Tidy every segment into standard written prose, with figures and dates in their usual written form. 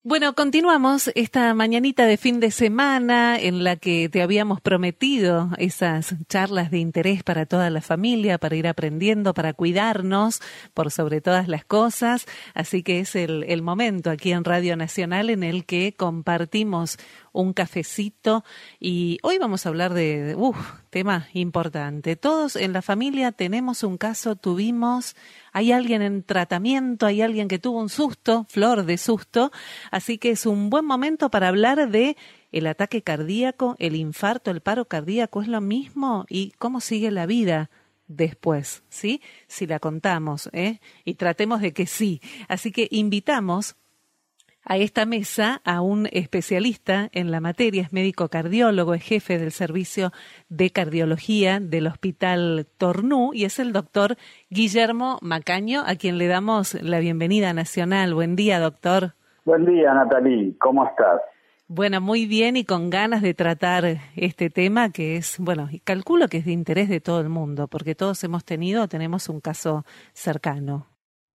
Bueno, continuamos esta mañanita de fin de semana en la que te habíamos prometido esas charlas de interés para toda la familia, para ir aprendiendo, para cuidarnos por sobre todas las cosas. Así que es el momento aquí en Radio Nacional en el que compartimos un cafecito y hoy vamos a hablar de tema importante. Todos en la familia tenemos un caso, hay alguien en tratamiento, hay alguien que tuvo un susto, flor de susto, así que es un buen momento para hablar de el ataque cardíaco, el infarto, el paro cardíaco, ¿es lo mismo? ¿Y cómo sigue la vida después? ¿Sí? Si la contamos, y tratemos de que sí. Así que invitamos a esta mesa a un especialista en la materia, es médico cardiólogo, es jefe del servicio de cardiología del Hospital Tornú y es el doctor Guillermo Macaño, a quien le damos la bienvenida nacional. Buen día, doctor. Buen día, Natalie. ¿Cómo estás? Bueno, muy bien y con ganas de tratar este tema que es, calculo que es de interés de todo el mundo, porque todos tenemos un caso cercano.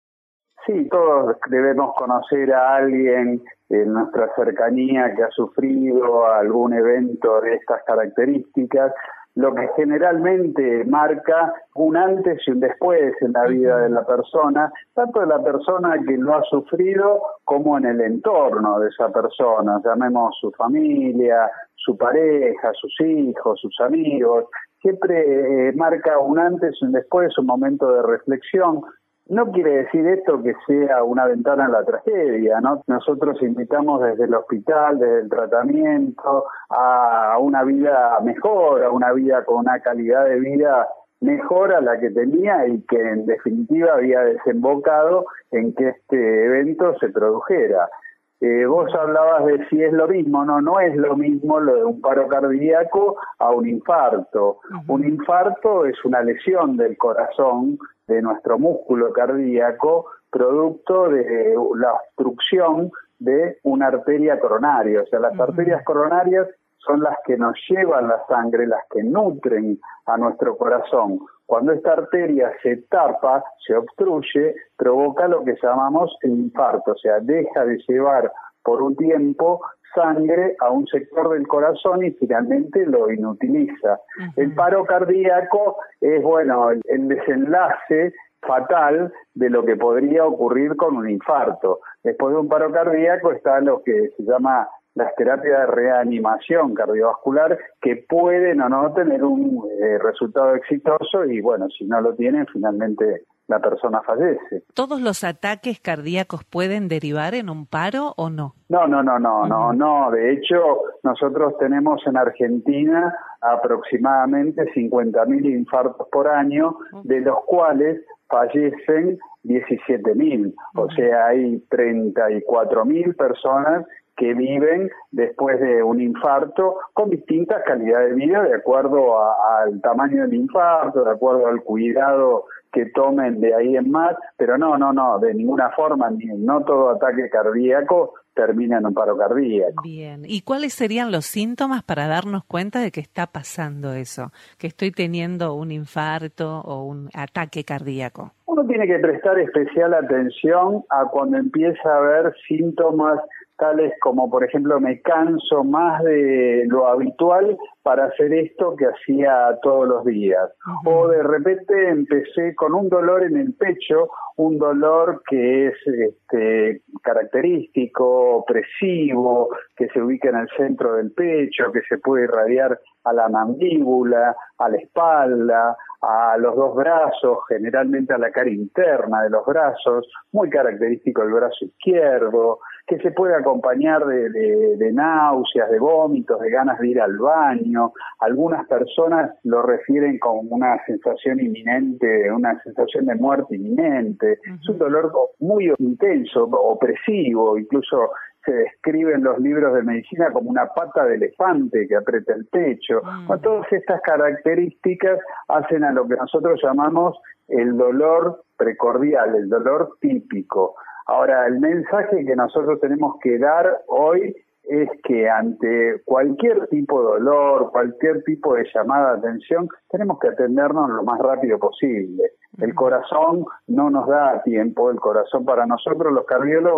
Sí, todos debemos conocer a alguien en nuestra cercanía que ha sufrido algún evento de estas características, lo que generalmente marca un antes y un después en la vida de la persona, tanto de la persona que lo ha sufrido como en el entorno de esa persona, llamemos su familia, su pareja, sus hijos, sus amigos. Siempre marca un antes y un después, un momento de reflexión. No quiere decir esto que sea una ventana a la tragedia, ¿no? Nosotros invitamos desde el hospital, desde el tratamiento, a una vida mejor, a una vida con una calidad de vida mejor a la que tenía y que en definitiva había desembocado en que este evento se produjera. Vos hablabas de si es lo mismo. No es lo mismo lo de un paro cardíaco a un infarto. Un infarto es una lesión del corazón, de nuestro músculo cardíaco, producto de la obstrucción de una arteria coronaria. O sea, las arterias coronarias son las que nos llevan la sangre, las que nutren a nuestro corazón. Cuando esta arteria se tapa, se obstruye, provoca lo que llamamos el infarto, o sea, deja de llevar por un tiempo sangre a un sector del corazón y finalmente lo inutiliza. El paro cardíaco es, el desenlace fatal de lo que podría ocurrir con un infarto. Después de un paro cardíaco está lo que se llama las terapias de reanimación cardiovascular, que pueden o no tener un resultado exitoso y, si no lo tienen, finalmente la persona fallece. ¿Todos los ataques cardíacos pueden derivar en un paro o no? No. De hecho, nosotros tenemos en Argentina aproximadamente 50.000 infartos por año, de los cuales fallecen 17.000. O sea, hay 34.000 personas que viven después de un infarto con distintas calidades de vida de acuerdo al tamaño del infarto, de acuerdo al cuidado que tomen de ahí en más, pero no, de ninguna forma, no todo ataque cardíaco termina en un paro cardíaco. Bien, ¿y cuáles serían los síntomas para darnos cuenta de que está pasando eso, que estoy teniendo un infarto o un ataque cardíaco? Uno tiene que prestar especial atención a cuando empieza a haber síntomas tales como, por ejemplo, me canso más de lo habitual para hacer esto que hacía todos los días. O de repente empecé con un dolor en el pecho, un dolor que es característico, opresivo, que se ubica en el centro del pecho, que se puede irradiar a la mandíbula, a la espalda, a los dos brazos, generalmente a la cara interna de los brazos, muy característico el brazo izquierdo, que se puede acompañar de náuseas, de vómitos, de ganas de ir al baño. Algunas personas lo refieren como una sensación inminente, una sensación de muerte inminente. Es un dolor muy intenso, opresivo, incluso se describe en los libros de medicina como una pata de elefante que aprieta el pecho. Todas estas características hacen a lo que nosotros llamamos el dolor precordial, el dolor típico. Ahora, el mensaje que nosotros tenemos que dar hoy es que ante cualquier tipo de dolor, cualquier tipo de llamada de atención, tenemos que atendernos lo más rápido posible. El corazón no nos da tiempo, el corazón para nosotros los cardiólogos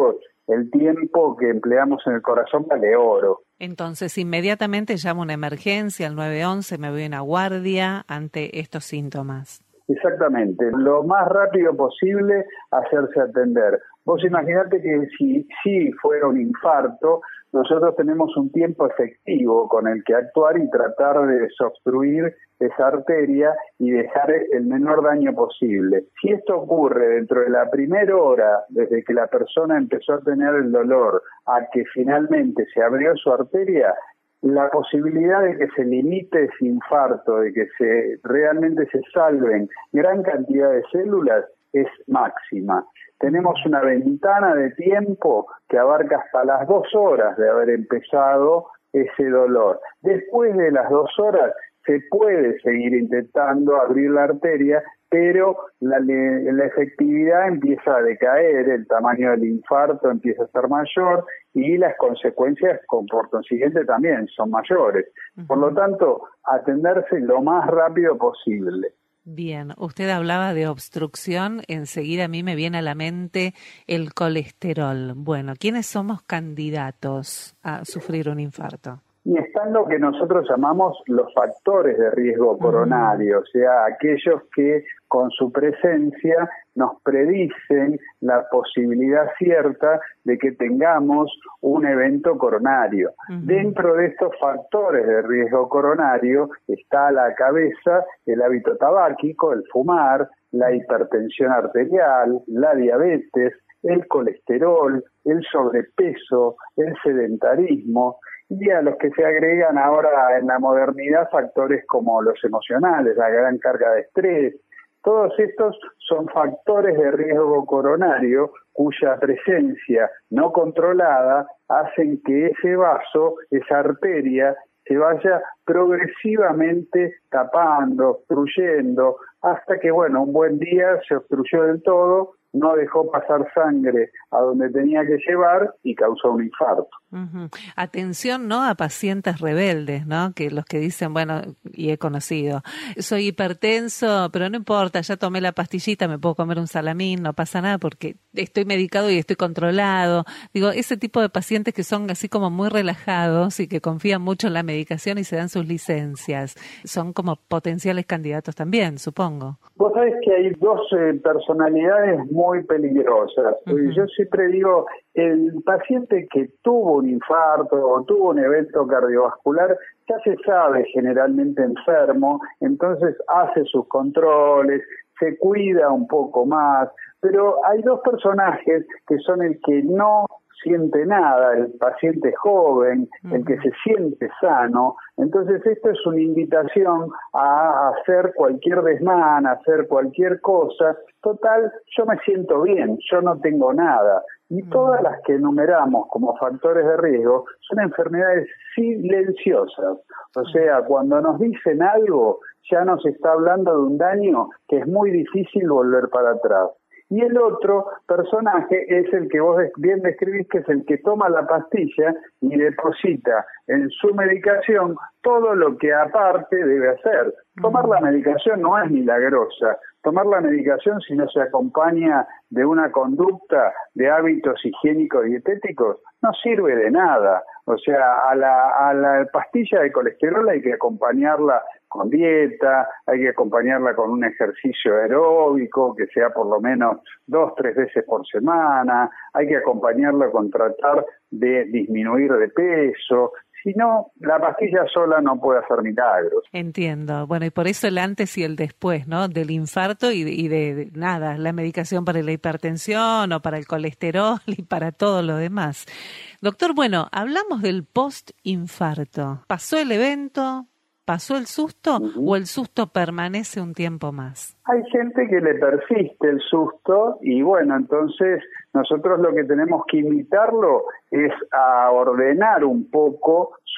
el tiempo que empleamos en el corazón vale oro. Entonces, inmediatamente llamo una emergencia al 911, me voy a una guardia ante estos síntomas. Exactamente, lo más rápido posible hacerse atender. Vos imaginate que si fuera un infarto, nosotros tenemos un tiempo efectivo con el que actuar y tratar de desobstruir esa arteria y dejar el menor daño posible. Si esto ocurre dentro de la primera hora, desde que la persona empezó a tener el dolor a que finalmente se abrió su arteria, la posibilidad de que se limite ese infarto, de que realmente se salven gran cantidad de células, es máxima. Tenemos una ventana de tiempo que abarca hasta las 2 horas de haber empezado ese dolor. Después de las 2 horas se puede seguir intentando abrir la arteria, pero la efectividad empieza a decaer, el tamaño del infarto empieza a ser mayor y las consecuencias por consiguiente también son mayores. Por lo tanto, atenderse lo más rápido posible. Bien, usted hablaba de obstrucción, enseguida a mí me viene a la mente el colesterol. Bueno, ¿quiénes somos candidatos a sufrir un infarto? Y están lo que nosotros llamamos los factores de riesgo coronario, o sea, aquellos que con su presencia nos predicen la posibilidad cierta de que tengamos un evento coronario. Dentro de estos factores de riesgo coronario está a la cabeza el hábito tabáquico, el fumar, la hipertensión arterial, la diabetes, el colesterol, el sobrepeso, el sedentarismo, y a los que se agregan ahora en la modernidad factores como los emocionales, la gran carga de estrés. Todos estos son factores de riesgo coronario cuya presencia no controlada hacen que ese vaso, esa arteria, se vaya progresivamente tapando, obstruyendo, hasta que, un buen día se obstruyó del todo, no dejó pasar sangre a donde tenía que llevar y causó un infarto. Atención, ¿no?, a pacientes rebeldes, ¿no?, que los que dicen, y he conocido, soy hipertenso, pero no importa, ya tomé la pastillita, me puedo comer un salamín, no pasa nada porque estoy medicado y estoy controlado. Digo, ese tipo de pacientes que son así como muy relajados y que confían mucho en la medicación y se dan sus licencias, son como potenciales candidatos también, supongo. Vos sabés que hay dos personalidades muy peligrosas. Yo siempre digo, el paciente que tuvo un infarto o tuvo un evento cardiovascular ya se sabe generalmente enfermo, entonces hace sus controles, se cuida un poco más, pero hay dos personajes que son el que no siente nada, el paciente joven, el que se siente sano. Entonces esto es una invitación a hacer cualquier desmán, a hacer cualquier cosa. Total, yo me siento bien, yo no tengo nada. Y todas las que enumeramos como factores de riesgo son enfermedades silenciosas. O sea, cuando nos dicen algo, ya nos está hablando de un daño que es muy difícil volver para atrás. Y el otro personaje es el que vos bien describís, que es el que toma la pastilla y deposita en su medicación todo lo que aparte debe hacer. Tomar la medicación no es milagrosa. Tomar la medicación, si no se acompaña de una conducta de hábitos higiénicos dietéticos, no sirve de nada. O sea, a la pastilla de colesterol hay que acompañarla con dieta, hay que acompañarla con un ejercicio aeróbico que sea por lo menos 2-3 veces por semana, hay que acompañarla con tratar de disminuir de peso. Si no, la pastilla sola no puede hacer milagros. Entiendo. Bueno, y por eso el antes y el después, ¿no?, del infarto y de la medicación para la hipertensión o para el colesterol y para todo lo demás. Doctor, hablamos del post-infarto. ¿Pasó el evento? ¿Pasó el susto o el susto permanece un tiempo más? Hay gente que le persiste el susto y entonces nosotros lo que tenemos que invitarlo es a ordenar un poco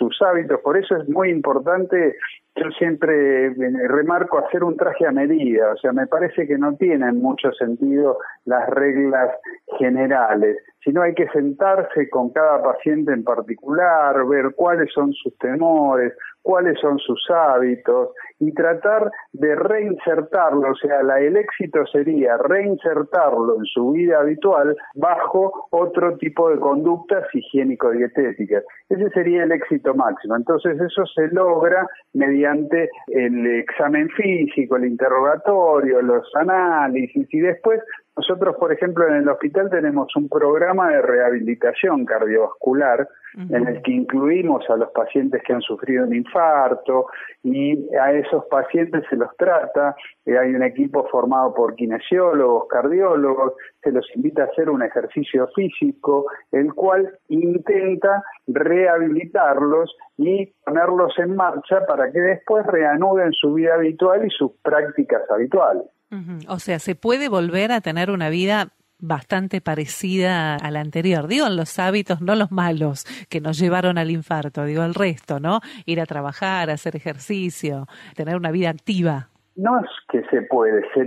sus hábitos. Por eso es muy importante, yo siempre remarco, hacer un traje a medida. O sea, me parece que no tienen mucho sentido las reglas generales, sino hay que sentarse con cada paciente en particular, ver cuáles son sus temores, cuáles son sus hábitos y tratar de reinsertarlo. O sea, el éxito sería reinsertarlo en su vida habitual bajo otro tipo de conductas higiénico-dietéticas. Ese sería el éxito máximo. Entonces eso se logra mediante el examen físico, el interrogatorio, los análisis y después nosotros, por ejemplo, en el hospital tenemos un programa de rehabilitación cardiovascular en el que incluimos a los pacientes que han sufrido un infarto y a esos pacientes se los trata. Hay un equipo formado por kinesiólogos, cardiólogos, se los invita a hacer un ejercicio físico, el cual intenta rehabilitarlos y ponerlos en marcha para que después reanuden su vida habitual y sus prácticas habituales. O sea, se puede volver a tener una vida bastante parecida a la anterior. Digo, en los hábitos, no los malos que nos llevaron al infarto, digo el resto, ¿no? Ir a trabajar, hacer ejercicio, tener una vida activa. No es que se puede, se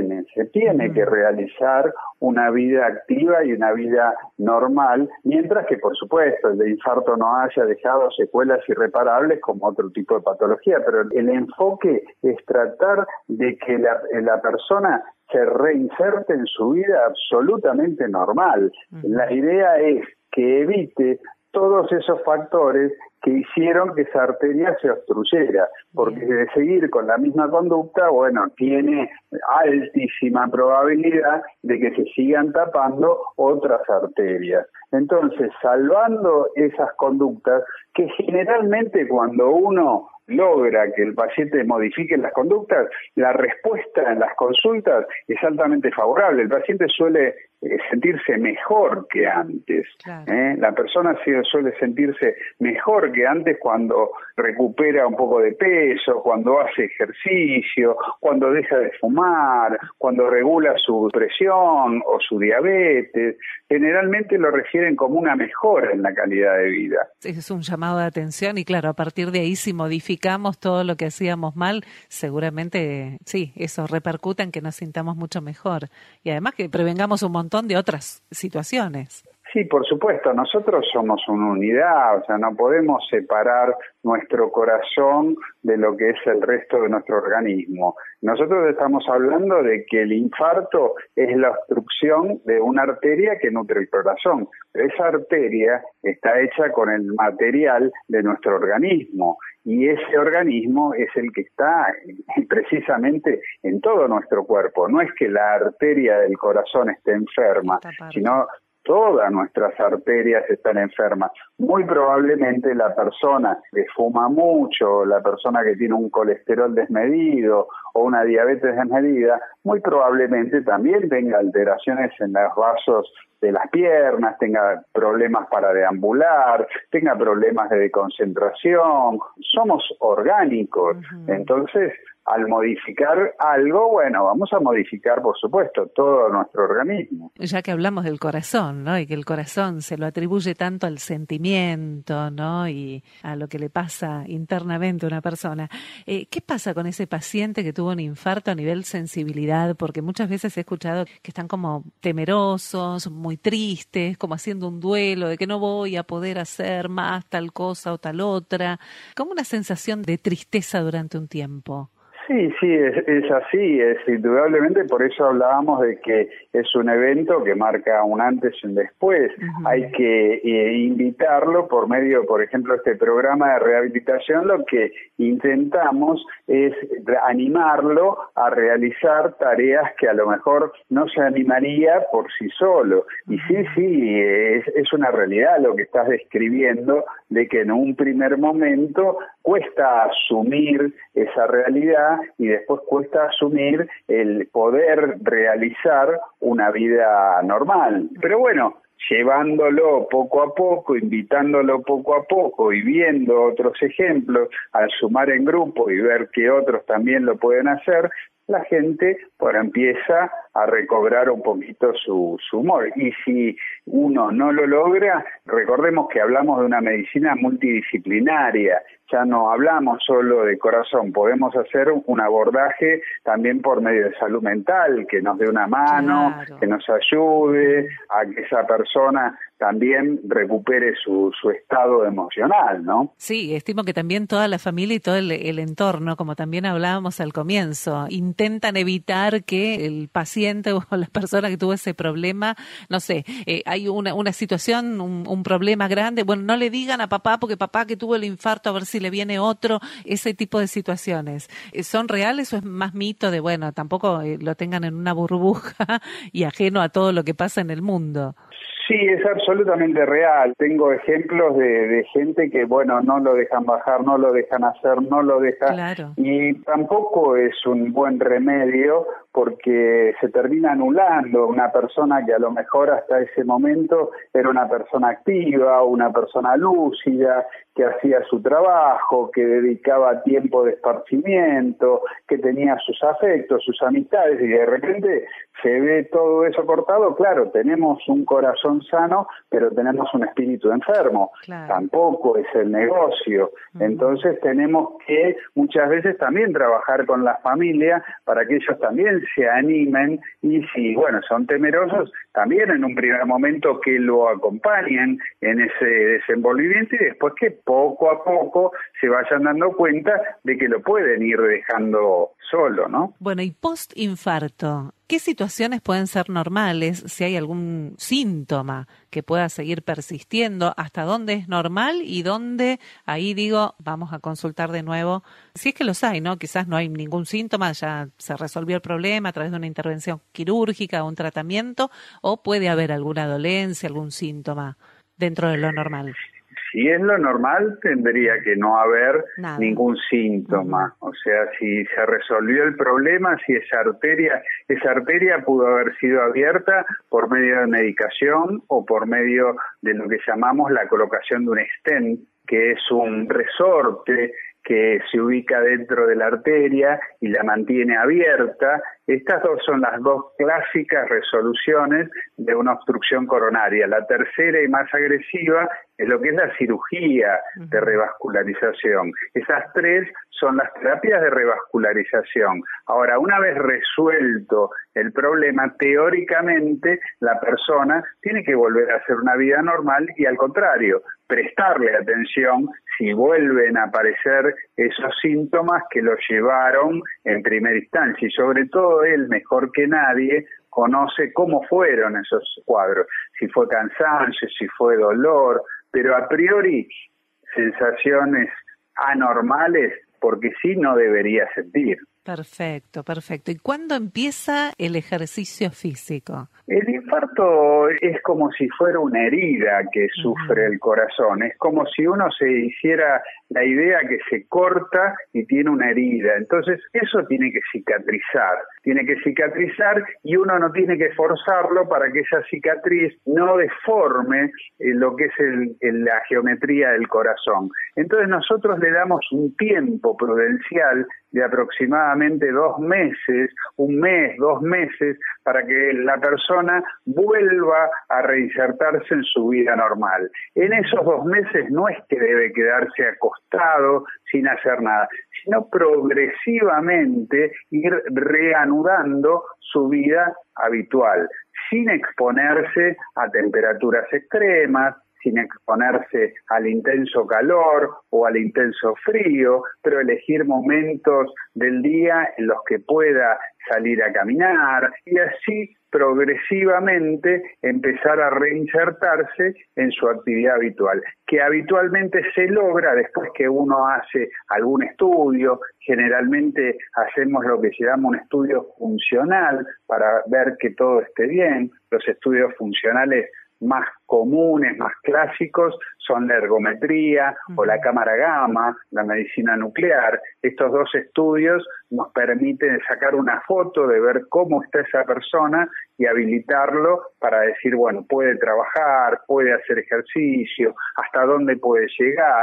tiene que realizar una vida activa y una vida normal, mientras que, por supuesto, el de infarto no haya dejado secuelas irreparables como otro tipo de patología, pero el enfoque es tratar de que la persona se reinserte en su vida absolutamente normal. La idea es que evite todos esos factores que hicieron que esa arteria se obstruyera, porque de seguir con la misma conducta, bueno, tiene altísima probabilidad de que se sigan tapando otras arterias. Entonces, salvando esas conductas, que generalmente cuando uno logra que el paciente modifique las conductas, la respuesta en las consultas es altamente favorable. El paciente suele sentirse mejor que antes. Claro. La persona suele sentirse mejor que antes cuando recupera un poco de peso, cuando hace ejercicio, cuando deja de fumar, cuando regula su presión o su diabetes. Generalmente lo refieren como una mejora en la calidad de vida. Es un llamado de atención y claro, a partir de ahí si modificamos todo lo que hacíamos mal, seguramente sí, eso repercute en que nos sintamos mucho mejor y además que prevengamos un montón de otras situaciones. Sí, por supuesto, nosotros somos una unidad, o sea, no podemos separar nuestro corazón de lo que es el resto de nuestro organismo. Nosotros estamos hablando de que el infarto es la obstrucción de una arteria que nutre el corazón. Esa arteria está hecha con el material de nuestro organismo y ese organismo es el que está precisamente en todo nuestro cuerpo. No es que la arteria del corazón esté enferma, sino todas nuestras arterias están enfermas. Muy probablemente la persona que fuma mucho, la persona que tiene un colesterol desmedido o una diabetes desmedida, muy probablemente también tenga alteraciones en los vasos de las piernas, tenga problemas para deambular, tenga problemas de concentración. Somos orgánicos, entonces al modificar algo, bueno, vamos a modificar, por supuesto, todo nuestro organismo. Ya que hablamos del corazón, ¿no? Y que el corazón se lo atribuye tanto al sentimiento, ¿no? Y a lo que le pasa internamente a una persona. ¿Qué pasa con ese paciente que tuvo un infarto a nivel sensibilidad? Porque muchas veces he escuchado que están como temerosos, muy tristes, como haciendo un duelo de que no voy a poder hacer más tal cosa o tal otra. Como una sensación de tristeza durante un tiempo. Sí, es así, es indudablemente, por eso hablábamos de que es un evento que marca un antes y un después. Hay que invitarlo por medio, por ejemplo, este programa de rehabilitación, lo que intentamos es animarlo a realizar tareas que a lo mejor no se animaría por sí solo. Y sí, es una realidad lo que estás describiendo, de que en un primer momento cuesta asumir esa realidad y después cuesta asumir el poder realizar una vida normal. Pero bueno, llevándolo poco a poco, invitándolo poco a poco y viendo otros ejemplos, al sumar en grupo y ver que otros también lo pueden hacer, la gente empieza a recobrar un poquito su humor. Y si uno no lo logra, recordemos que hablamos de una medicina multidisciplinaria, ya no hablamos solo de corazón, podemos hacer un abordaje también por medio de salud mental, que nos dé una mano, claro, que nos ayude a que esa persona también recupere su estado emocional, ¿no? Sí, estimo que también toda la familia y todo el entorno, como también hablábamos al comienzo, intentan evitar que el paciente o la persona que tuvo ese problema, no sé, hay una situación, un problema grande, bueno, no le digan a papá porque papá que tuvo el infarto, a ver si le viene otro, ese tipo de situaciones. ¿Son reales o es más mito de, bueno, tampoco lo tengan en una burbuja y ajeno a todo lo que pasa en el mundo? Sí, es absolutamente real. Tengo ejemplos de gente que, bueno, no lo dejan bajar, no lo dejan hacer, no lo dejan. Claro. Y tampoco es un buen remedio porque se termina anulando una persona que a lo mejor hasta ese momento era una persona activa, una persona lúcida, que hacía su trabajo, que dedicaba tiempo de esparcimiento, que tenía sus afectos, sus amistades, y de repente se ve todo eso cortado. Claro, tenemos un corazón sano, pero tenemos un espíritu enfermo. Claro. Tampoco es el negocio. Entonces tenemos que muchas veces también trabajar con la familia para que ellos también se animen y si, bueno, son temerosos, también en un primer momento que lo acompañen en ese desenvolvimiento y después que poco a poco se vayan dando cuenta de que lo pueden ir dejando solo, ¿no? Bueno, y post-infarto, ¿qué situaciones pueden ser normales? Si hay algún síntoma que pueda seguir persistiendo, ¿hasta dónde es normal y dónde, ahí digo, vamos a consultar de nuevo? Si es que los hay, ¿no? Quizás no hay ningún síntoma, ya se resolvió el problema a través de una intervención quirúrgica o un tratamiento, o puede haber alguna dolencia, algún síntoma dentro de lo normal. Si es lo normal, tendría que no haber ningún síntoma. O sea, si se resolvió el problema, si esa arteria pudo haber sido abierta por medio de medicación o por medio de lo que llamamos la colocación de un stent, que es un resorte que se ubica dentro de la arteria y la mantiene abierta. Estas dos son las dos clásicas resoluciones de una obstrucción coronaria. La tercera y más agresiva es lo que es la cirugía de revascularización. Esas tres son las terapias de revascularización. Ahora, una vez resuelto el problema, teóricamente la persona tiene que volver a hacer una vida normal y al contrario, prestarle atención si vuelven a aparecer esos síntomas que lo llevaron en primera instancia y sobre todo él, mejor que nadie, conoce cómo fueron esos cuadros, si fue cansancio, si fue dolor, pero a priori sensaciones anormales, porque sí no debería sentir. Perfecto, perfecto. ¿Y cuándo empieza el ejercicio físico? El infarto es como si fuera una herida que sufre el corazón. Es como si uno se hiciera la idea que se corta y tiene una herida. Entonces, eso tiene que cicatrizar. Tiene que cicatrizar y uno no tiene que forzarlo para que esa cicatriz no deforme lo que es la geometría del corazón. Entonces, nosotros le damos un tiempo prudencial de aproximadamente 2 meses, 1 mes, 2 meses, para que la persona vuelva a reinsertarse en su vida normal. En esos 2 meses no es que debe quedarse acostado sin hacer nada, sino progresivamente ir reanudando su vida habitual, sin exponerse a temperaturas extremas, sin exponerse al intenso calor o al intenso frío, pero elegir momentos del día en los que pueda salir a caminar y así progresivamente empezar a reinsertarse en su actividad habitual, que habitualmente se logra después que uno hace algún estudio. Generalmente hacemos lo que se llama un estudio funcional para ver que todo esté bien. Los estudios funcionales más comunes, más clásicos, son la ergometría o la cámara gamma, la medicina nuclear. Estos 2 estudios nos permiten sacar una foto de ver cómo está esa persona y habilitarlo para decir, bueno, puede trabajar, puede hacer ejercicio, hasta dónde puede llegar.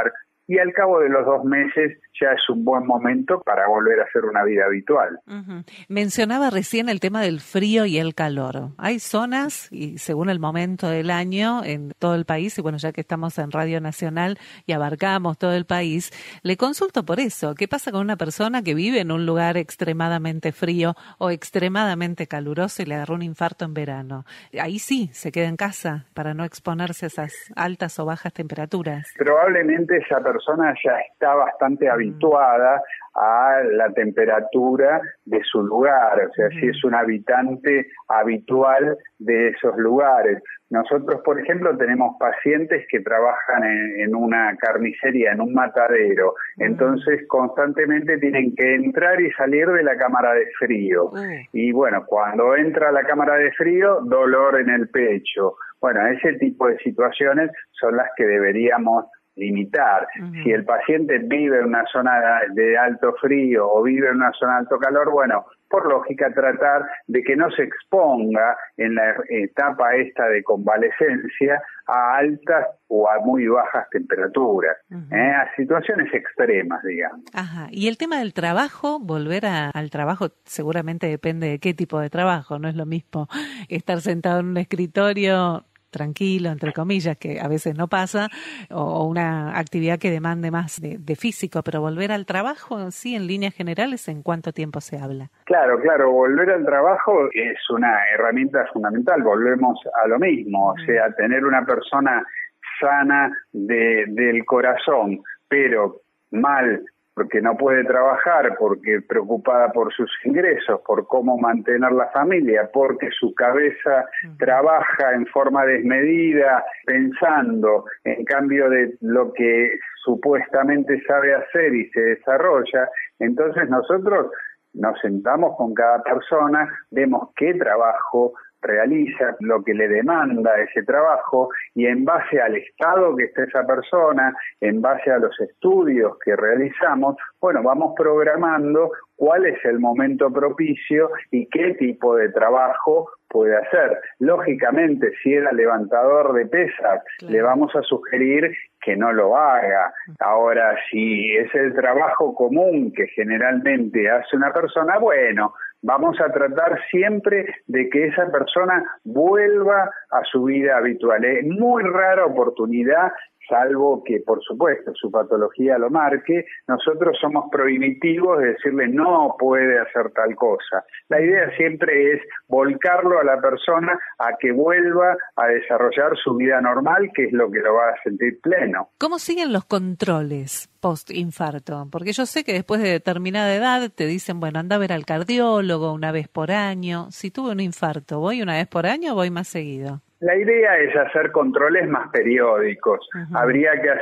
y al cabo de los 2 meses ya es un buen momento para volver a hacer una vida habitual. Uh-huh. Mencionaba recién el tema del frío y el calor. Hay zonas, y según el momento del año, en todo el país, y bueno, ya que estamos en Radio Nacional y abarcamos todo el país, le consulto por eso. ¿Qué pasa con una persona que vive en un lugar extremadamente frío o extremadamente caluroso y le agarró un infarto en verano? Ahí sí, se queda en casa para no exponerse a esas altas o bajas temperaturas. Probablemente esa persona ya está bastante habituada a la temperatura de su lugar, o sea, si es un habitante habitual de esos lugares. Nosotros, por ejemplo, tenemos pacientes que trabajan en una carnicería, en un matadero, entonces constantemente tienen que entrar y salir de la cámara de frío. Y bueno, cuando entra a la cámara de frío, dolor en el pecho. Bueno, ese tipo de situaciones son las que deberíamos limitar. Si el paciente vive en una zona de alto frío o vive en una zona de alto calor, bueno, por lógica tratar de que no se exponga en la etapa esta de convalecencia a altas o a muy bajas temperaturas, a situaciones extremas, digamos. Ajá. Y el tema del trabajo, volver al trabajo, seguramente depende de qué tipo de trabajo, no es lo mismo estar sentado en un escritorio tranquilo, entre comillas, que a veces no pasa, o una actividad que demande más de físico, pero volver al trabajo, sí, en líneas generales, ¿en cuánto tiempo se habla? Claro, volver al trabajo es una herramienta fundamental, volvemos a lo mismo, o sea, tener una persona sana del corazón, pero mal, porque no puede trabajar, porque preocupada por sus ingresos, por cómo mantener la familia, porque su cabeza trabaja en forma desmedida, pensando en cambio de lo que supuestamente sabe hacer y se desarrolla. Entonces nosotros nos sentamos con cada persona, vemos qué trabajo realiza, lo que le demanda ese trabajo, y en base al estado que está esa persona, en base a los estudios que realizamos, bueno, vamos programando cuál es el momento propicio y qué tipo de trabajo puede hacer. Lógicamente, si era levantador de pesas, le vamos a sugerir que no lo haga. Ahora, si es el trabajo común que generalmente hace una persona, bueno, vamos a tratar siempre de que esa persona vuelva a su vida habitual. Es muy rara oportunidad, salvo que, por supuesto, su patología lo marque, nosotros somos prohibitivos de decirle no puede hacer tal cosa. La idea siempre es volcarlo a la persona a que vuelva a desarrollar su vida normal, que es lo que lo va a sentir pleno. ¿Cómo siguen los controles post-infarto? Porque yo sé que después de determinada edad te dicen, bueno, anda a ver al cardiólogo una vez por año. Si tuve un infarto, ¿voy una vez por año o voy más seguido? La idea es hacer controles más periódicos. Habría que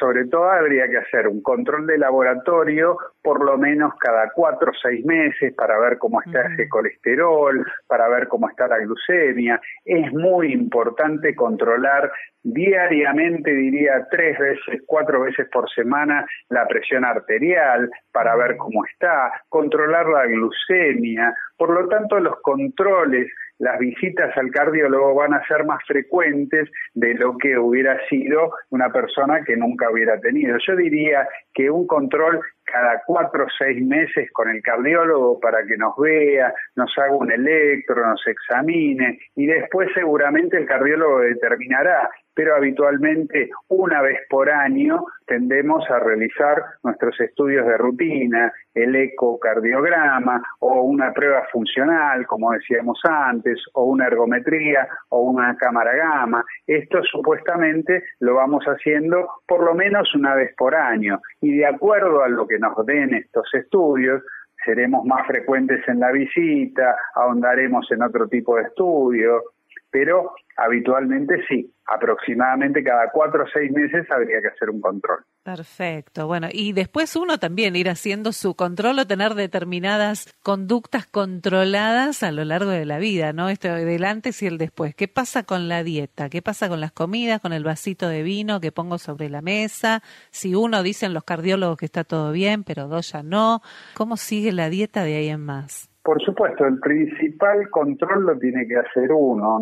hacer un control de laboratorio por lo menos cada 4 o 6 meses para ver cómo está ese colesterol, para ver cómo está la glucemia. Es muy importante controlar diariamente, diría 3 veces, 4 veces por semana, la presión arterial para ver cómo está, controlar la glucemia. Por lo tanto, los controles, las visitas al cardiólogo van a ser más frecuentes de lo que hubiera sido una persona que nunca hubiera tenido. Yo diría que un control cada 4 o 6 meses con el cardiólogo para que nos vea, nos haga un electro, nos examine y después seguramente el cardiólogo determinará, pero habitualmente una vez por año tendemos a realizar nuestros estudios de rutina, el ecocardiograma o una prueba funcional, como decíamos antes, o una ergometría o una cámara gamma. Esto supuestamente lo vamos haciendo por lo menos una vez por año y de acuerdo a lo que nos den estos estudios, seremos más frecuentes en la visita, ahondaremos en otro tipo de estudio, pero habitualmente sí, aproximadamente cada 4 o 6 meses habría que hacer un control. Perfecto. Bueno, y después uno también ir haciendo su control o tener determinadas conductas controladas a lo largo de la vida, ¿no? Esto del antes y el después. ¿Qué pasa con la dieta? ¿Qué pasa con las comidas, con el vasito de vino que pongo sobre la mesa? Si uno dicen los cardiólogos que está todo bien, pero 2 ya no. ¿Cómo sigue la dieta de ahí en más? Por supuesto, el principal control lo tiene que hacer uno,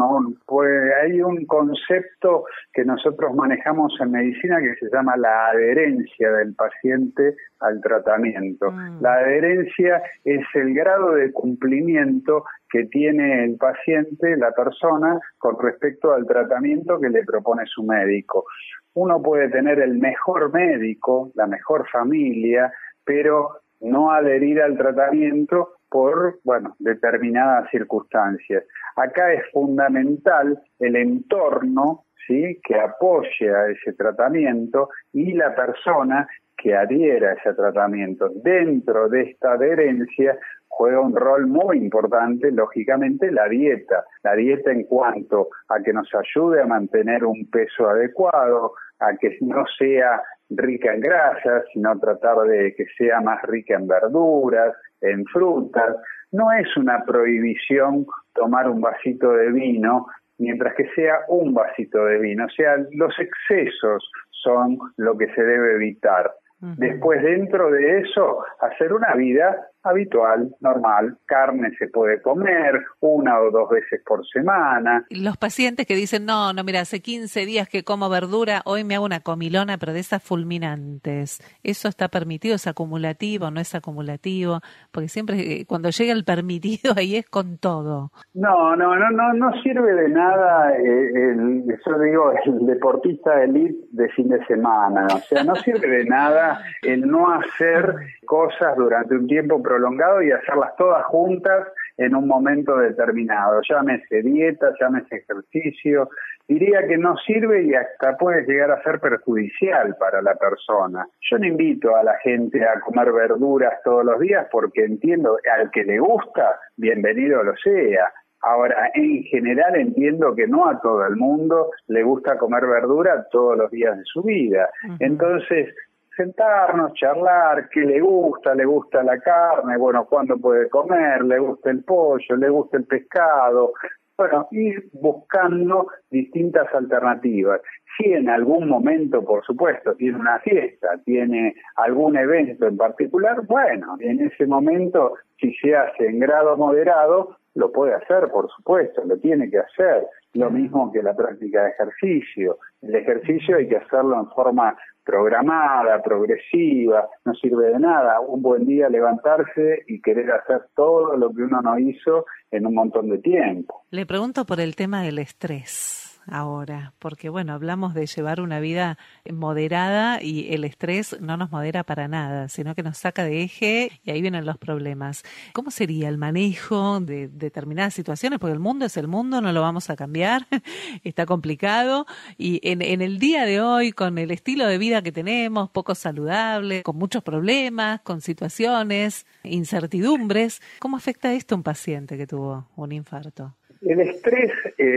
pues hay un concepto que nosotros manejamos en medicina que se llama la adherencia del paciente al tratamiento. La adherencia es el grado de cumplimiento que tiene el paciente, la persona, con respecto al tratamiento que le propone su médico. Uno puede tener el mejor médico, la mejor familia, pero no adherir al tratamiento por, determinadas circunstancias. Acá es fundamental el entorno, ¿sí?, que apoye a ese tratamiento y la persona que adhiera a ese tratamiento. Dentro de esta adherencia juega un rol muy importante, lógicamente, la dieta. La dieta en cuanto a que nos ayude a mantener un peso adecuado, a que no sea rica en grasas, sino tratar de que sea más rica en verduras, en frutas. No es una prohibición tomar un vasito de vino, mientras que sea un vasito de vino. O sea, los excesos son lo que se debe evitar. Después, dentro de eso, hacer una vida habitual, normal. Carne se puede comer 1 o 2 veces por semana. Los pacientes que dicen, no, mira, hace 15 días que como verdura, hoy me hago una comilona, pero de esas fulminantes. ¿Eso está permitido? ¿Es acumulativo? ¿No es acumulativo? Porque siempre cuando llega el permitido, ahí es con todo. No sirve de nada, yo digo, el deportista elite de fin de semana. O sea, no sirve de nada el no hacer cosas durante un tiempo prolongado y hacerlas todas juntas en un momento determinado. Llámese dieta, llámese ejercicio. Diría que no sirve y hasta puede llegar a ser perjudicial para la persona. Yo no invito a la gente a comer verduras todos los días porque entiendo, al que le gusta, bienvenido lo sea. Ahora, en general entiendo que no a todo el mundo le gusta comer verdura todos los días de su vida. Entonces, sentarnos, charlar, qué le gusta la carne, cuándo puede comer, le gusta el pollo, le gusta el pescado, ir buscando distintas alternativas. Si en algún momento, por supuesto, tiene una fiesta, tiene algún evento en particular, en ese momento, si se hace en grado moderado, lo puede hacer, por supuesto, lo tiene que hacer. Lo mismo que la práctica de ejercicio. El ejercicio hay que hacerlo en forma programada, progresiva, no sirve de nada. Un buen día levantarse y querer hacer todo lo que uno no hizo en un montón de tiempo. Le pregunto por el tema del estrés ahora, porque hablamos de llevar una vida moderada y el estrés no nos modera para nada, sino que nos saca de eje y ahí vienen los problemas. ¿Cómo sería el manejo de determinadas situaciones? Porque el mundo es el mundo, no lo vamos a cambiar, está complicado y en el día de hoy, con el estilo de vida que tenemos, poco saludable, con muchos problemas, con situaciones, incertidumbres, ¿cómo afecta esto a un paciente que tuvo un infarto? El estrés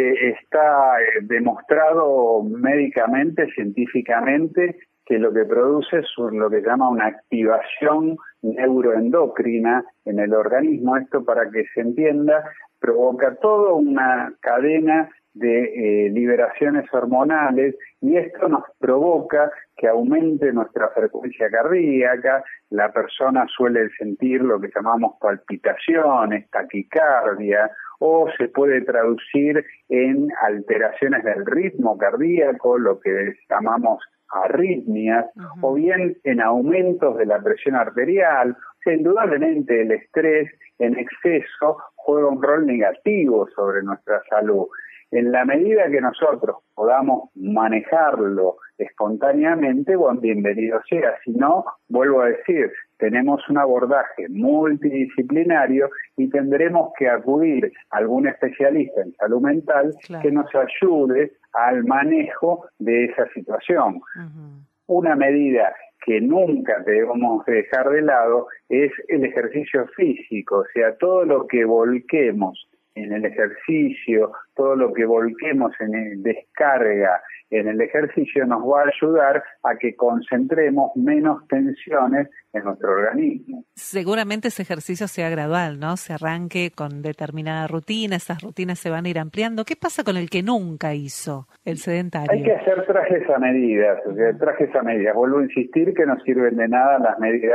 está demostrado médicamente, científicamente, que lo que produce es lo que se llama una activación neuroendocrina en el organismo. Esto, para que se entienda, provoca toda una cadena de liberaciones hormonales y esto nos provoca que aumente nuestra frecuencia cardíaca. La persona suele sentir lo que llamamos palpitaciones, taquicardia, o se puede traducir en alteraciones del ritmo cardíaco, lo que llamamos arritmias, o bien en aumentos de la presión arterial. O sea, indudablemente el estrés en exceso juega un rol negativo sobre nuestra salud. En la medida que nosotros podamos manejarlo espontáneamente, bienvenido sea. Si no, vuelvo a decir, tenemos un abordaje multidisciplinario y tendremos que acudir a algún especialista en salud mental que nos ayude al manejo de esa situación. Una medida que nunca debemos dejar de lado es el ejercicio físico, o sea, todo lo que volquemos en el ejercicio, todo lo que volquemos en el descarga en el ejercicio nos va a ayudar a que concentremos menos tensiones en nuestro organismo. Seguramente ese ejercicio sea gradual, ¿no? Se arranque con determinada rutina, esas rutinas se van a ir ampliando. ¿Qué pasa con el que nunca hizo el sedentario? Hay que hacer trajes a medidas, Vuelvo a insistir que no sirven de nada las medidas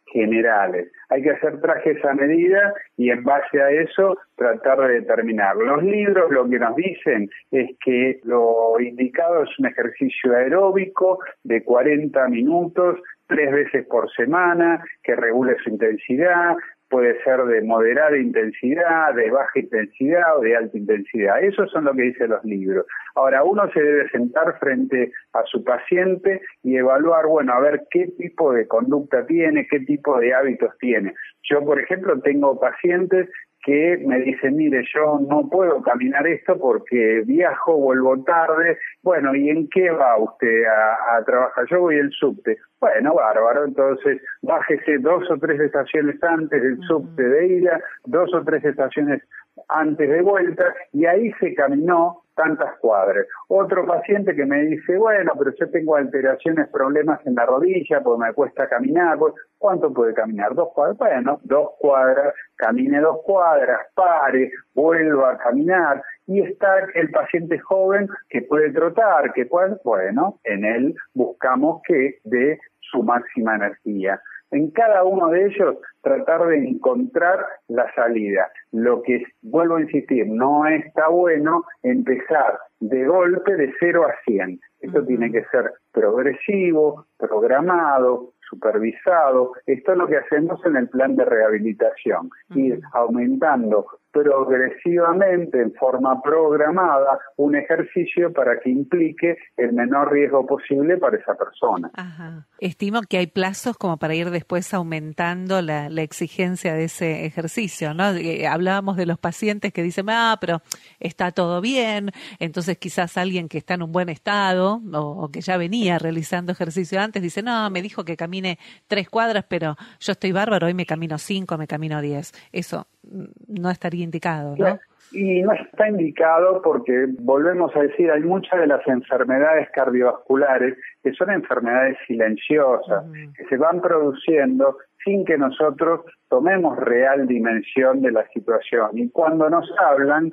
generales. Hay que hacer trajes a medida y en base a eso tratar de determinar. Los libros lo que nos dicen es que lo indicado es un ejercicio aeróbico de 40 minutos, 3 veces por semana, que regule su intensidad. Puede ser de moderada intensidad, de baja intensidad o de alta intensidad. Eso son lo que dicen los libros. Ahora, uno se debe sentar frente a su paciente y evaluar, bueno, a ver qué tipo de conducta tiene, qué tipo de hábitos tiene. Yo, por ejemplo, tengo pacientes que me dicen, mire, yo no puedo caminar esto porque viajo, vuelvo tarde. Bueno, ¿y en qué va usted a trabajar? Yo voy en subte. Bueno, bárbaro, entonces bájese 2 o 3 estaciones antes del subte de ida, 2 o 3 estaciones antes de vuelta, y ahí se caminó tantas cuadras. Otro paciente que me dice, bueno, pero yo tengo alteraciones, problemas en la rodilla, porque me cuesta caminar. ¿Cuánto puede caminar? 2 cuadras. Bueno, 2 cuadras, camine 2 cuadras, pare, vuelva a caminar. Y está el paciente joven que puede trotar, que puede, bueno, en él buscamos que dé su máxima energía. En cada uno de ellos tratar de encontrar la salida. Lo que, vuelvo a insistir, no está bueno empezar de golpe de 0 a 100. Esto tiene que ser progresivo, programado, supervisado. Esto es lo que hacemos en el plan de rehabilitación, ir aumentando progresivamente, en forma programada, un ejercicio para que implique el menor riesgo posible para esa persona. Ajá. Estimo que hay plazos como para ir después aumentando la exigencia de ese ejercicio, ¿no? Hablábamos de los pacientes que dicen, pero está todo bien, entonces quizás alguien que está en un buen estado o que ya venía realizando ejercicio antes dice, no, me dijo que camine 3 cuadras, pero yo estoy bárbaro, hoy me camino 5, me camino 10. Eso no estaría indicado, ¿no? Y no está indicado porque, volvemos a decir, hay muchas de las enfermedades cardiovasculares que son enfermedades silenciosas, que se van produciendo sin que nosotros tomemos real dimensión de la situación. Y cuando nos hablan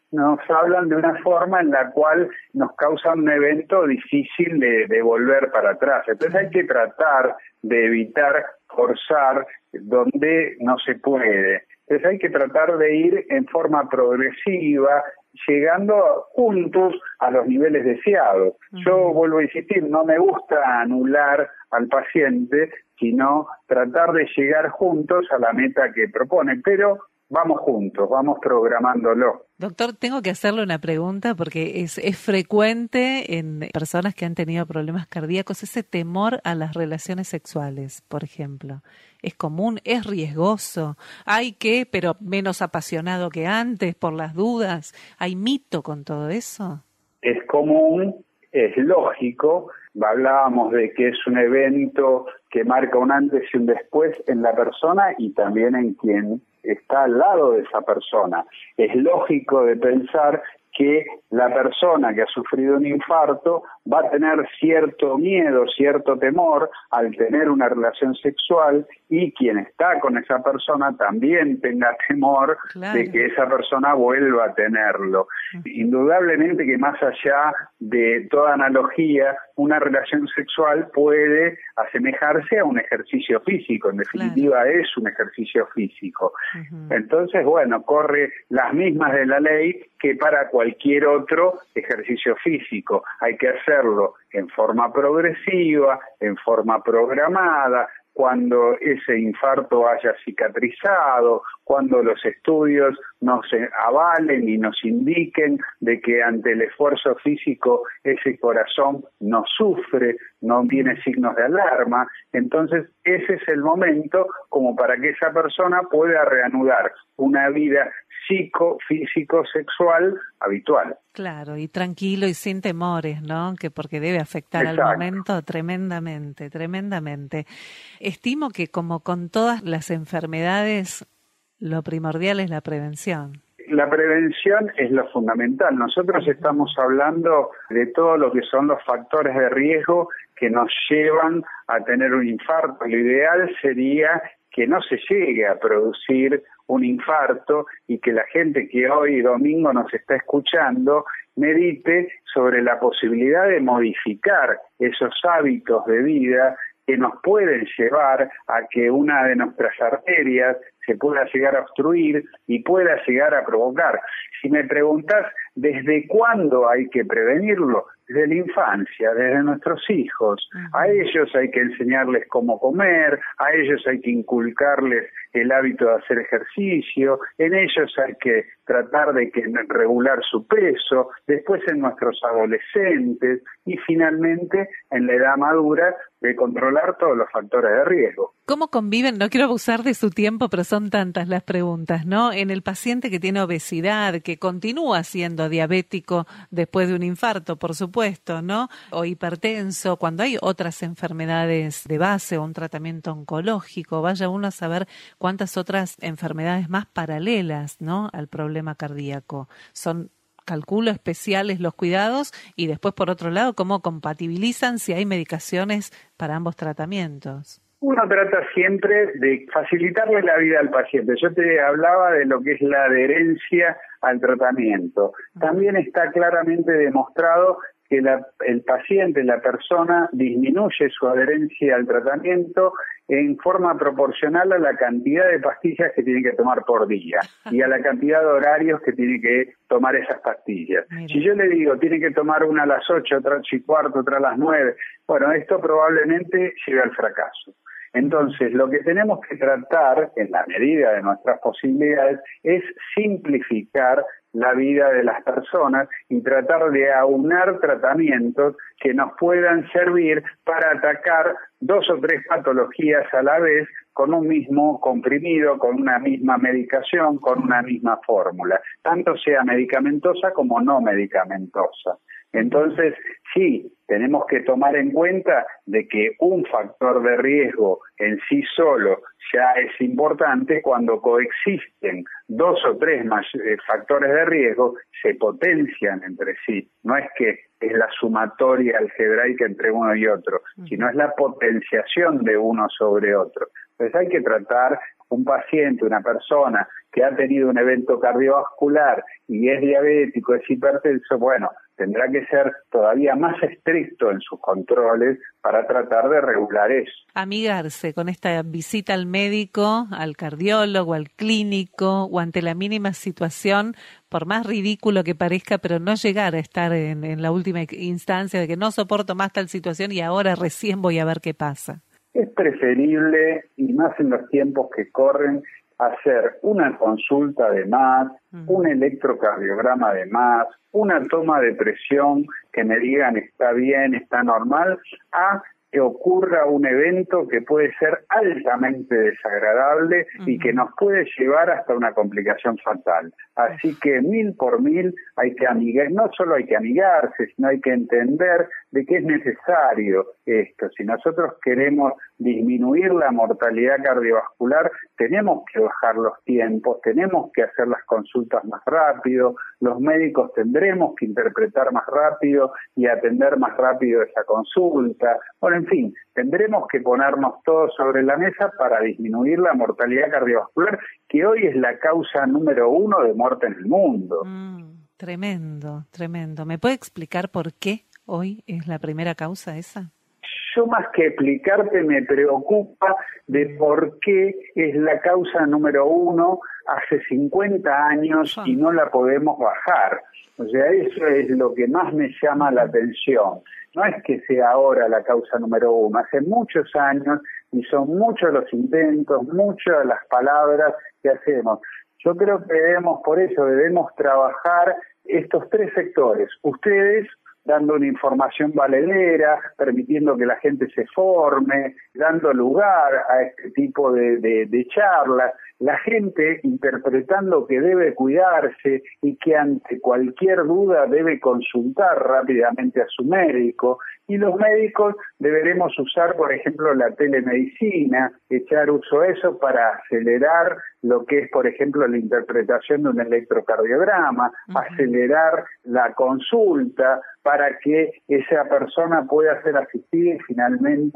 de una forma en la cual nos causa un evento difícil de volver para atrás. Entonces hay que tratar de evitar forzar donde no se puede. Entonces hay que tratar de ir en forma progresiva, llegando juntos a los niveles deseados. Yo vuelvo a insistir, no me gusta anular al paciente, sino tratar de llegar juntos a la meta que propone, pero vamos juntos, vamos programándolo. Doctor, tengo que hacerle una pregunta porque es frecuente en personas que han tenido problemas cardíacos ese temor a las relaciones sexuales, por ejemplo. Es común, es riesgoso. Pero menos apasionado que antes por las dudas. ¿Hay mito con todo eso? Es común, es lógico. Hablábamos de que es un evento que marca un antes y un después en la persona y también en quien está al lado de esa persona. Es lógico de pensar que la persona que ha sufrido un infarto va a tener cierto miedo, cierto temor al tener una relación sexual y quien está con esa persona también tenga temor de que esa persona vuelva a tenerlo. Indudablemente que más allá de toda analogía, una relación sexual puede asemejarse a un ejercicio físico, en definitiva es un ejercicio físico. Entonces, bueno, corre las mismas de la ley que para cualquier otro ejercicio físico. Hay que hacerlo en forma progresiva, en forma programada, cuando ese infarto haya cicatrizado, cuando los estudios nos avalen y nos indiquen de que ante el esfuerzo físico ese corazón no sufre, no tiene signos de alarma. Entonces ese es el momento como para que esa persona pueda reanudar una vida psicofísico-sexual habitual. Claro, y tranquilo y sin temores, ¿no? Porque debe afectar al momento tremendamente. Estimo que como con todas las enfermedades, lo primordial es la prevención. La prevención es lo fundamental. Nosotros estamos hablando de todo lo que son los factores de riesgo que nos llevan a tener un infarto. Lo ideal sería que no se llegue a producir un infarto y que la gente que hoy domingo nos está escuchando medite sobre la posibilidad de modificar esos hábitos de vida que nos pueden llevar a que una de nuestras arterias se pueda llegar a obstruir y pueda llegar a provocar. Si me preguntás desde cuándo hay que prevenirlo, desde la infancia, desde nuestros hijos. A ellos hay que enseñarles cómo comer, a ellos hay que inculcarles el hábito de hacer ejercicio, en ellos hay que tratar de regular su peso, después en nuestros adolescentes y finalmente en la edad madura de controlar todos los factores de riesgo. ¿Cómo conviven? No quiero abusar de su tiempo, pero son tantas las preguntas, ¿no? En el paciente que tiene obesidad, que continúa siendo diabético después de un infarto, por supuesto, ¿no? O hipertenso, cuando hay otras enfermedades de base o un tratamiento oncológico, vaya uno a saber cuántas otras enfermedades más paralelas, ¿no?, al problema cardíaco. Son, calculo, especiales los cuidados y después, por otro lado, cómo compatibilizan si hay medicaciones para ambos tratamientos. Uno trata siempre de facilitarle la vida al paciente. Yo te hablaba de lo que es la adherencia al tratamiento. También está claramente demostrado que el paciente, la persona, disminuye su adherencia al tratamiento en forma proporcional a la cantidad de pastillas que tiene que tomar por día y a la cantidad de horarios que tiene que tomar esas pastillas. Mira. Si yo le digo, tiene que tomar una a las 8, otra a las 8:15, otra a las 9, bueno, esto probablemente lleve al fracaso. Entonces, lo que tenemos que tratar, en la medida de nuestras posibilidades, es simplificar la vida de las personas y tratar de aunar tratamientos que nos puedan servir para atacar 2 o 3 patologías a la vez con un mismo comprimido, con una misma medicación, con una misma fórmula, tanto sea medicamentosa como no medicamentosa. Entonces, sí, tenemos que tomar en cuenta de que un factor de riesgo en sí solo ya es importante. Cuando coexisten 2 o 3 más factores de riesgo, se potencian entre sí. No es que es la sumatoria algebraica entre uno y otro, sino es la potenciación de uno sobre otro. Entonces hay que tratar un paciente, una persona que ha tenido un evento cardiovascular y es diabético, es hipertenso, bueno, tendrá que ser todavía más estricto en sus controles para tratar de regular eso. Amigarse con esta visita al médico, al cardiólogo, al clínico o ante la mínima situación, por más ridículo que parezca, pero no llegar a estar en la última instancia de que no soporto más tal situación y ahora recién voy a ver qué pasa. Es preferible, y más en los tiempos que corren, hacer una consulta de más, un electrocardiograma de más, una toma de presión que me digan está bien, está normal, a que ocurra un evento que puede ser altamente desagradable y que nos puede llevar hasta una complicación fatal. Así que 1000 por 1000 hay que no solo hay que amigarse, sino hay que entender de que es necesario esto. Si nosotros queremos disminuir la mortalidad cardiovascular, tenemos que bajar los tiempos, tenemos que hacer las consultas más rápido, los médicos tendremos que interpretar más rápido y atender más rápido esa consulta. Bueno, en fin, tendremos que ponernos todos sobre la mesa para disminuir la mortalidad cardiovascular, que hoy es la causa número 1 de muerte en el mundo. Tremendo, tremendo. ¿Me puede explicar por qué hoy es la primera causa esa? Yo más que explicarte me preocupa de por qué es la causa número 1 hace 50 años y no la podemos bajar. O sea, eso es lo que más me llama la atención. No es que sea ahora la causa número 1, hace muchos años y son muchos los intentos, muchas las palabras que hacemos. Yo creo que debemos trabajar estos 3 sectores. Ustedes dando una información valedera, permitiendo que la gente se forme, dando lugar a este tipo de charlas, la gente interpretando que debe cuidarse y que ante cualquier duda debe consultar rápidamente a su médico, y los médicos deberemos usar, por ejemplo, la telemedicina, echar uso a eso para acelerar lo que es, por ejemplo, la interpretación de un electrocardiograma, acelerar la consulta para que esa persona pueda ser asistida y finalmente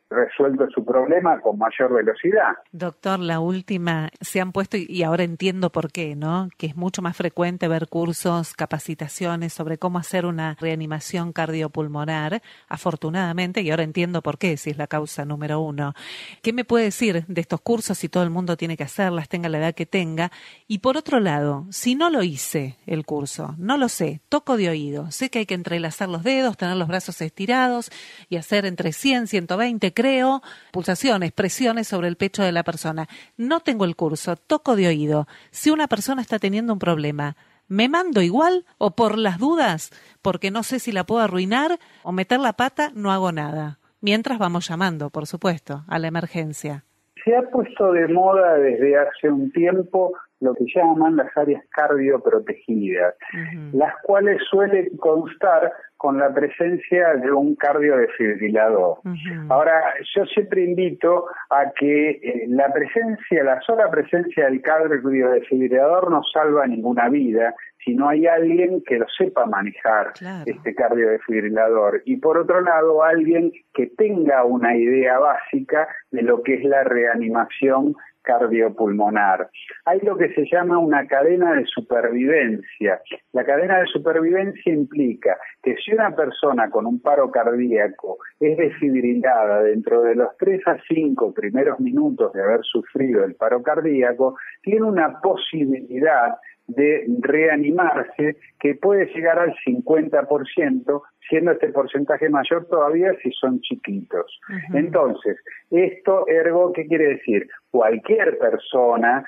resuelto su problema con mayor velocidad. Doctor, la última, se han puesto, y ahora entiendo por qué, ¿no? Que es mucho más frecuente ver cursos, capacitaciones sobre cómo hacer una reanimación cardiopulmonar, afortunadamente, y ahora entiendo por qué, si es la causa número 1. ¿Qué me puede decir de estos cursos si todo el mundo tiene que hacerlas, tenga la edad que tenga? Y por otro lado, si no lo hice el curso, no lo sé, toco de oído, sé que hay que entrelazar los dedos, tener los brazos estirados y hacer entre 100, 120, creo, pulsaciones, presiones sobre el pecho de la persona. No tengo el curso, toco de oído. Si una persona está teniendo un problema, ¿me mando igual o por las dudas, porque no sé si la puedo arruinar o meter la pata, no hago nada? Mientras vamos llamando, por supuesto, a la emergencia. Se ha puesto de moda desde hace un tiempo lo que llaman las áreas cardioprotegidas, las cuales suelen constar con la presencia de un cardiodesfibrilador. Ahora, yo siempre invito a que la sola presencia del cardiodesfibrilador no salva ninguna vida, si no hay alguien que lo sepa manejar, este cardiodesfibrilador. Y por otro lado, alguien que tenga una idea básica de lo que es la reanimación cardiopulmonar. Hay lo que se llama una cadena de supervivencia. La cadena de supervivencia implica que si una persona con un paro cardíaco es desfibrilada dentro de los 3 a 5 primeros minutos de haber sufrido el paro cardíaco, tiene una posibilidad de reanimarse que puede llegar al 50%, siendo este porcentaje mayor todavía si son chiquitos. Entonces, esto ergo, ¿qué quiere decir? Cualquier persona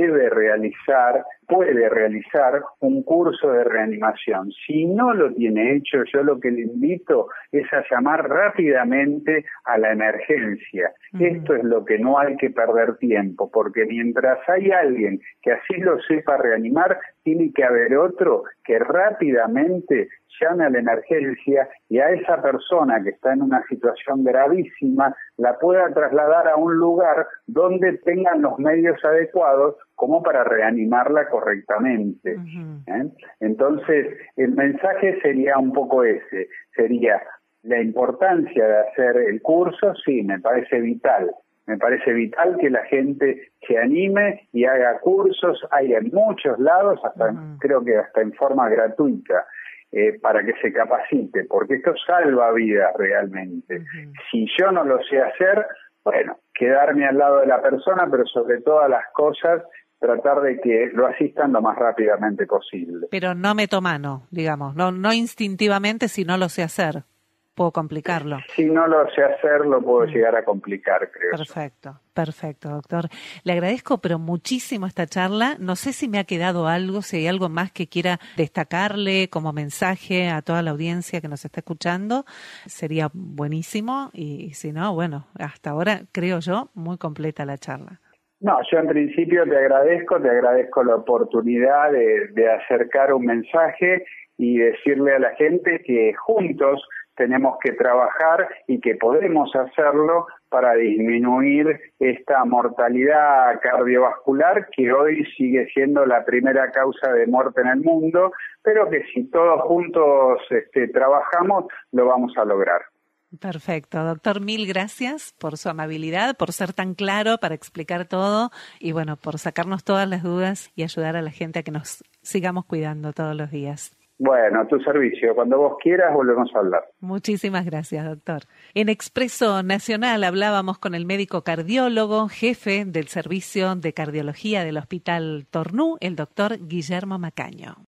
puede realizar un curso de reanimación. Si no lo tiene hecho, yo lo que le invito es a llamar rápidamente a la emergencia. Esto es lo que no hay que perder tiempo, porque mientras hay alguien que así lo sepa reanimar, tiene que haber otro que rápidamente llame a la emergencia y a esa persona que está en una situación gravísima la pueda trasladar a un lugar donde tengan los medios adecuados como para reanimarla correctamente. Entonces, el mensaje sería un poco ese, sería la importancia de hacer el curso, sí, me parece vital. Me parece vital que la gente se anime y haga cursos, hay en muchos lados, creo que hasta en forma gratuita, para que se capacite, porque esto salva vidas realmente. Si yo no lo sé hacer, bueno, quedarme al lado de la persona, pero sobre todas las cosas, tratar de que lo asistan lo más rápidamente posible. Pero no meto mano, digamos, no instintivamente si no lo sé hacer. Puedo complicarlo. Si no lo sé hacer, lo puedo llegar a complicar, creo. Perfecto, doctor. Le agradezco, pero muchísimo esta charla. No sé si me ha quedado algo, si hay algo más que quiera destacarle como mensaje a toda la audiencia que nos está escuchando. Sería buenísimo y si no, bueno, hasta ahora creo yo muy completa la charla. No, yo en principio te agradezco la oportunidad de acercar un mensaje y decirle a la gente que juntos tenemos que trabajar y que podemos hacerlo para disminuir esta mortalidad cardiovascular que hoy sigue siendo la primera causa de muerte en el mundo, pero que si todos juntos trabajamos, lo vamos a lograr. Perfecto, doctor, mil gracias por su amabilidad, por ser tan claro, para explicar todo y bueno, por sacarnos todas las dudas y ayudar a la gente a que nos sigamos cuidando todos los días. Bueno, a tu servicio. Cuando vos quieras, volvemos a hablar. Muchísimas gracias, doctor. En Expreso Nacional hablábamos con el médico cardiólogo, jefe del Servicio de Cardiología del Hospital Tornú, el doctor Guillermo Macaño.